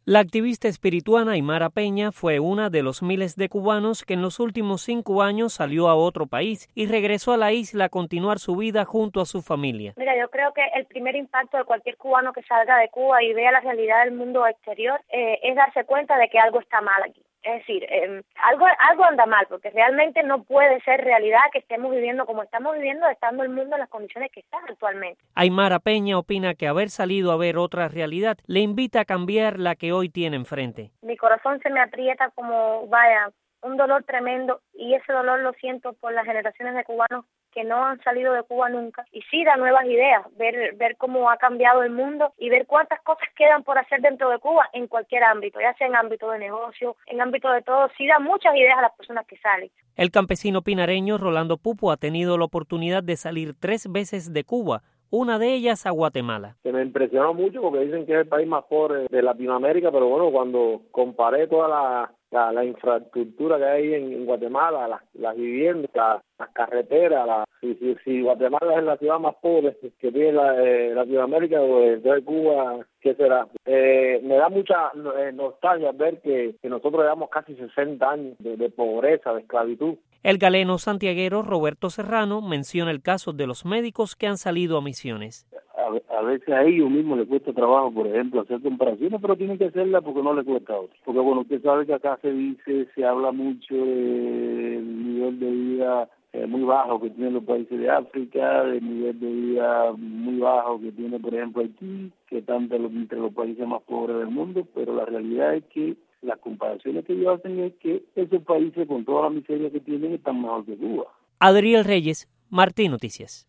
La activista espirituana Aymara Peña fue una de los miles de cubanos que en los últimos 5 años salió a otro país y regresó a la isla a continuar su vida junto a su familia. Mira, yo creo que el primer impacto de cualquier cubano que salga de Cuba y vea la realidad del mundo exterior es darse cuenta de que algo está mal aquí. Es decir, algo anda mal, porque realmente no puede ser realidad que estemos viviendo como estamos viviendo, estando el mundo en las condiciones que está actualmente. Aymara Peña opina que haber salido a ver otra realidad le invita a cambiar la que hoy tiene enfrente. Mi corazón se me aprieta como, un dolor tremendo, y ese dolor lo siento por las generaciones de cubanos que no han salido de Cuba nunca, y sí da nuevas ideas, ver cómo ha cambiado el mundo y ver cuántas cosas quedan por hacer dentro de Cuba en cualquier ámbito, ya sea en ámbito de negocio, en ámbito de todo, sí da muchas ideas a las personas que salen. El campesino pinareño Rolando Pupo ha tenido la oportunidad de salir 3 veces de Cuba, una de ellas a Guatemala. Que me impresionó mucho porque dicen que es el país más pobre de Latinoamérica, pero bueno, cuando comparé toda la infraestructura que hay en Guatemala, las viviendas, las carreteras, si Guatemala es la ciudad más pobre que tiene Latinoamérica, pues entonces Cuba, ¿qué será? Me da mucha nostalgia ver que nosotros llevamos casi 60 años de pobreza, de esclavitud. El galeno santiaguero Roberto Serrano menciona el caso de los médicos que han salido a misiones. A veces a ellos mismos les cuesta trabajo, por ejemplo, hacer comparaciones, pero tienen que hacerlas porque no les cuesta a otros. Porque bueno, usted sabe que acá se habla mucho del nivel de vida muy bajo que tienen los países de África, del nivel de vida muy bajo que tiene, por ejemplo, Haití, que están entre los países más pobres del mundo, pero la realidad es que las comparaciones que ellos hacen es que esos países, con toda la miseria que tienen, están mejor que Cuba. Adriel Reyes, Martín Noticias.